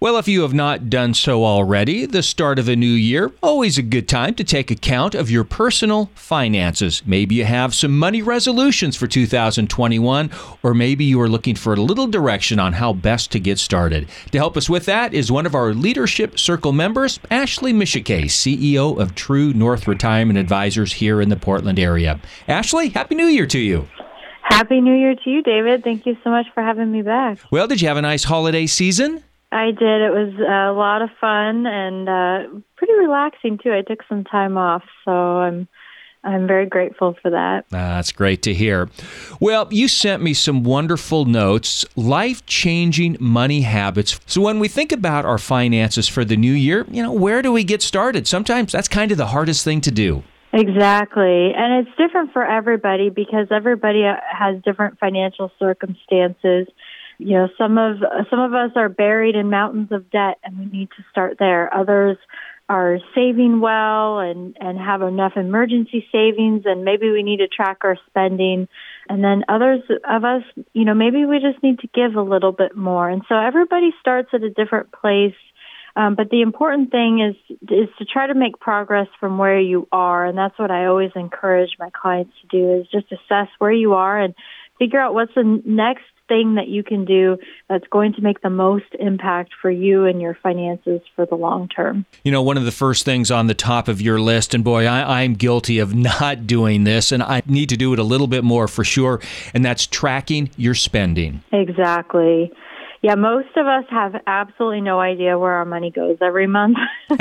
Well, if you have not done so already, the start of a new year, always a good time to take account of your personal finances. Maybe you have some money resolutions for 2021, or maybe you are looking for a little direction on how best to get started. To help us with that is one of our Leadership Circle members, Ashley Mishike, CEO of True North Retirement Advisors here in the Portland area. Ashley, Happy New Year to you. Happy New Year to you, David. Thank you so much for having me back. Well, did you have a nice holiday season? I did. It was a lot of fun and pretty relaxing, too. I took some time off, so I'm very grateful for that. That's great to hear. Well, you sent me some wonderful notes, life-changing money habits. So when we think about our finances for the new year, where do we get started? Sometimes that's kind of the hardest thing to do. Exactly. And it's different for everybody because everybody has different financial circumstances. Some of us are buried in mountains of debt, and we need to start there. Others are saving well and have enough emergency savings, and maybe we need to track our spending. And then others of us, maybe we just need to give a little bit more. And so everybody starts at a different place. But the important thing is to try to make progress from where you are. And that's what I always encourage my clients to do, is just assess where you are and figure out what's the next thing that you can do that's going to make the most impact for you and your finances for the long term. One of the first things on the top of your list, and boy, I'm guilty of not doing this, and I need to do it a little bit more for sure, and that's tracking your spending. Exactly. Yeah, most of us have absolutely no idea where our money goes every month.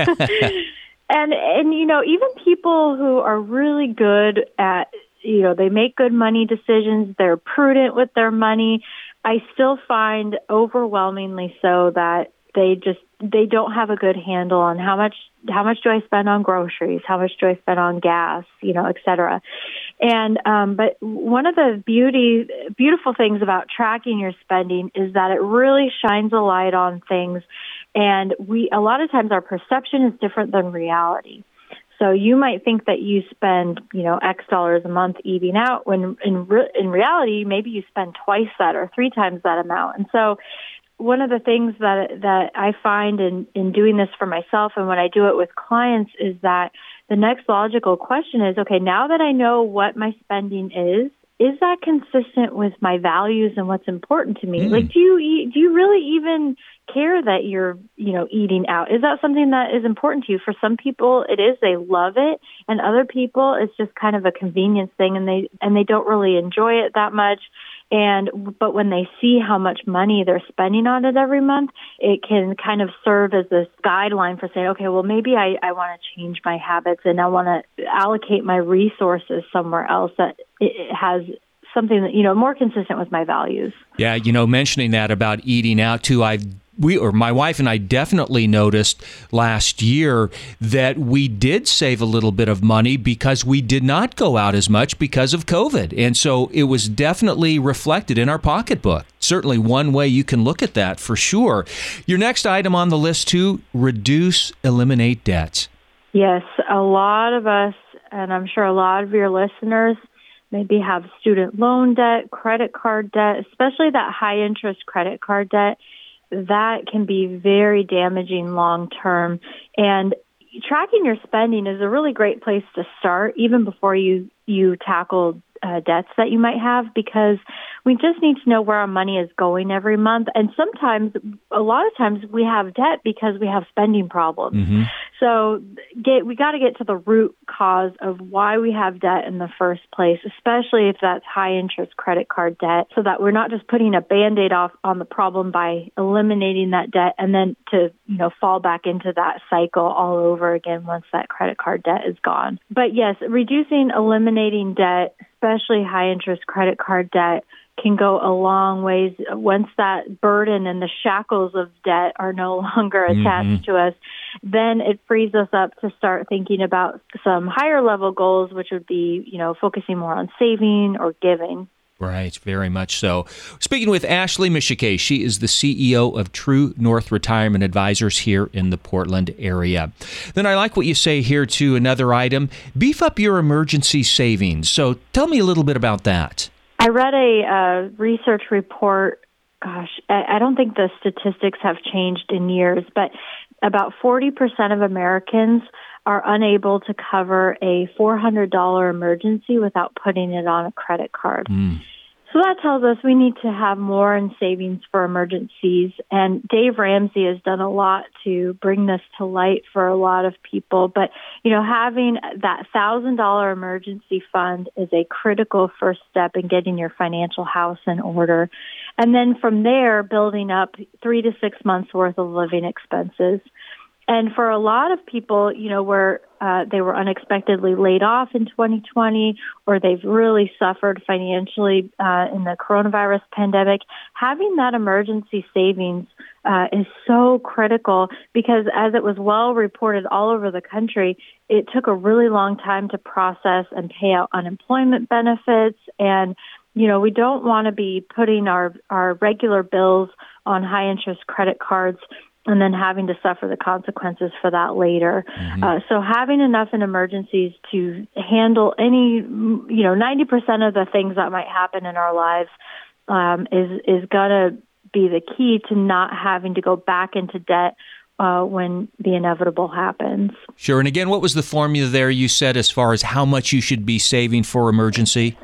And even people who are really good at they make good money decisions, they're prudent with their money, I still find overwhelmingly so that they don't have a good handle on how much do I spend on groceries, how much do I spend on gas, et cetera. And but one of the beautiful things about tracking your spending is that it really shines a light on things, and a lot of times our perception is different than reality. So you might think that you spend, X dollars a month eating out, when in reality, maybe you spend twice that or three times that amount. And so one of the things that I find in doing this for myself and when I do it with clients is that the next logical question is, okay, now that I know what my spending is that consistent with my values and what's important to me? Like, do you really even care that you're, eating out? Is that something that is important to you? For some people, it is. They love it. And other people, it's just kind of a convenience thing, and they don't really enjoy it that much. But when they see how much money they're spending on it every month, it can kind of serve as this guideline for saying, okay, well, maybe I want to change my habits and I want to allocate my resources somewhere else that it has something that, more consistent with my values. Yeah, mentioning that about eating out too, my wife and I definitely noticed last year that we did save a little bit of money because we did not go out as much because of COVID. And so it was definitely reflected in our pocketbook. Certainly one way you can look at that for sure. Your next item on the list too, eliminate debt. Yes, a lot of us, and I'm sure a lot of your listeners, maybe have student loan debt, credit card debt, especially that high interest credit card debt. That can be very damaging long term. And tracking your spending is a really great place to start, even before you tackle debts that you might have, because we just need to know where our money is going every month. And a lot of times we have debt because we have spending problems. Mm-hmm. So we got to get to the root cause of why we have debt in the first place, especially if that's high interest credit card debt, so that we're not just putting a Band-Aid off on the problem by eliminating that debt and then to, fall back into that cycle all over again once that credit card debt is gone. But yes, eliminating debt, especially high interest credit card debt, can go a long ways. Once that burden and the shackles of debt are no longer attached to us, then it frees us up to start thinking about some higher level goals, which would be, focusing more on saving or giving. Right, very much so. Speaking with Ashley Mishike, she is the CEO of True North Retirement Advisors here in the Portland area. Then I like what you say here too, another item, beef up your emergency savings. So tell me a little bit about that. I read a research report I don't think the statistics have changed in years, but about 40% of Americans are unable to cover a $400 emergency without putting it on a credit card. So that tells us we need to have more in savings for emergencies. And Dave Ramsey has done a lot to bring this to light for a lot of people. But, having that $1,000 emergency fund is a critical first step in getting your financial house in order. And then from there, building up 3 to 6 months worth of living expenses. And for a lot of people, where they were unexpectedly laid off in 2020, or they've really suffered financially in the coronavirus pandemic, having that emergency savings is so critical because, as it was well reported all over the country, it took a really long time to process and pay out unemployment benefits. And we don't want to be putting our regular bills on high-interest credit cards and then having to suffer the consequences for that later. So having enough in emergencies to handle any, 90% of the things that might happen in our lives is going to be the key to not having to go back into debt when the inevitable happens. Sure. And again, what was the formula there you said as far as how much you should be saving for emergency?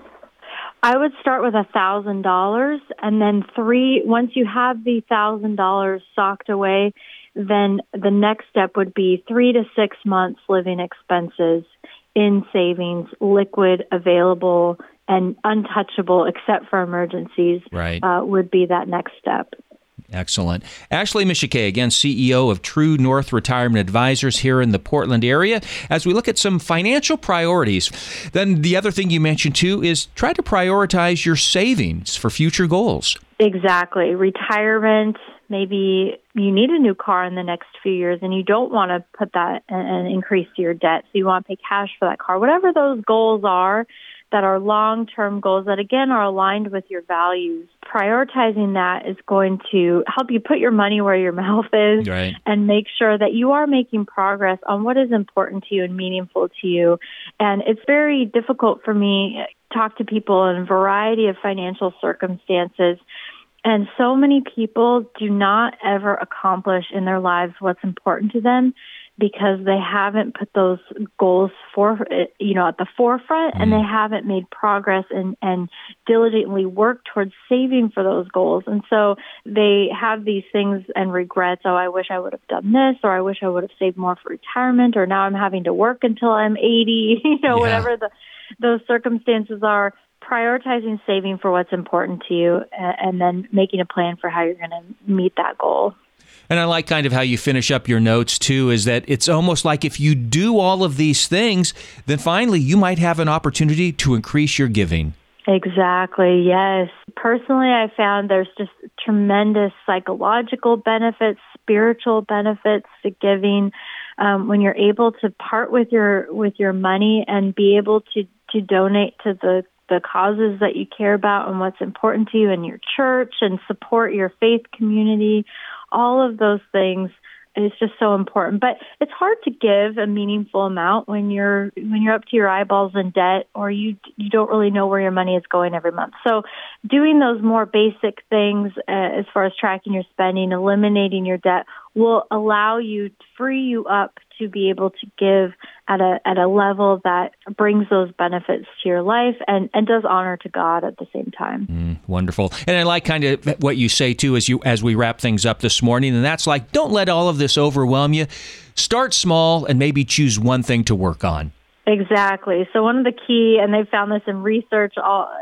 I would start with $1,000, and then once you have the $1,000 socked away, then the next step would be 3 to 6 months living expenses in savings, liquid, available, and untouchable except for emergencies. Right. Would be that next step. Excellent. Ashley Micciche, again, CEO of True North Retirement Advisors here in the Portland area. As we look at some financial priorities, then the other thing you mentioned too is try to prioritize your savings for future goals. Exactly. Retirement, maybe you need a new car in the next few years and you don't want to put that and increase your debt. So you want to pay cash for that car. Whatever those goals are, that are long-term goals that, again, are aligned with your values. Prioritizing that is going to help you put your money where your mouth is, right, and make sure that you are making progress on what is important to you and meaningful to you. And it's very difficult for me to talk to people in a variety of financial circumstances. And so many people do not ever accomplish in their lives what's important to them because they haven't put those goals at the forefront, and they haven't made progress and diligently worked towards saving for those goals. And so they have these things and regrets. Oh, I wish I would have done this, or I wish I would have saved more for retirement, or now I'm having to work until I'm 80, whatever those circumstances are. Prioritizing saving for what's important to you, and then making a plan for how you're going to meet that goal. And I like kind of how you finish up your notes, too, is that it's almost like if you do all of these things, then finally you might have an opportunity to increase your giving. Exactly, yes. Personally, I found there's just tremendous psychological benefits, spiritual benefits to giving when you're able to part with your money and be able to donate to the causes that you care about and what's important to you in your church and support your faith community. All of those things is just so important. But it's hard to give a meaningful amount when you're up to your eyeballs in debt, or you don't really know where your money is going every month. So doing those more basic things as far as tracking your spending, eliminating your debt, will allow you, free you up to be able to give at a level that brings those benefits to your life and does honor to God at the same time. Wonderful. And I like kind of what you say, too, as we wrap things up this morning, and that's like, don't let all of this overwhelm you. Start small and maybe choose one thing to work on. Exactly. So one of the key, and they've found this in research,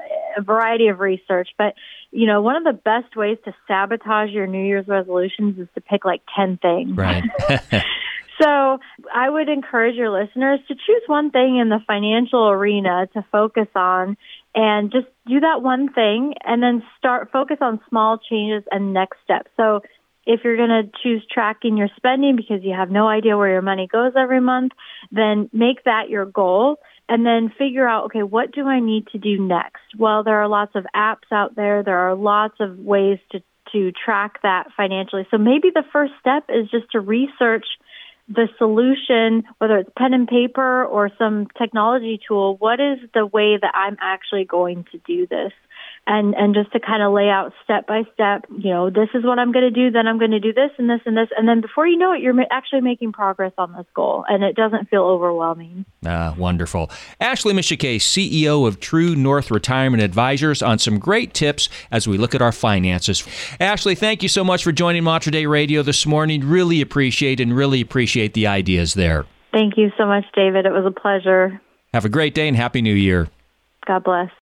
a variety of research, but one of the best ways to sabotage your New Year's resolutions is to pick like 10 things. Right. So I would encourage your listeners to choose one thing in the financial arena to focus on, and just do that one thing, and then focus on small changes and next steps. So if you're going to choose tracking your spending because you have no idea where your money goes every month, then make that your goal. And then figure out, okay, what do I need to do next? Well, there are lots of apps out there. There are lots of ways to track that financially. So maybe the first step is just to research the solution, whether it's pen and paper or some technology tool. What is the way that I'm actually going to do this? and just to kind of lay out step by step, this is what I'm going to do, then I'm going to do this and this and this. And then before you know it, you're actually making progress on this goal, and it doesn't feel overwhelming. Wonderful. Ashley Michiquet, CEO of True North Retirement Advisors, on some great tips as we look at our finances. Ashley, thank you so much for joining Mater Dei Radio this morning. Really appreciate the ideas there. Thank you so much, David. It was a pleasure. Have a great day and Happy New Year. God bless.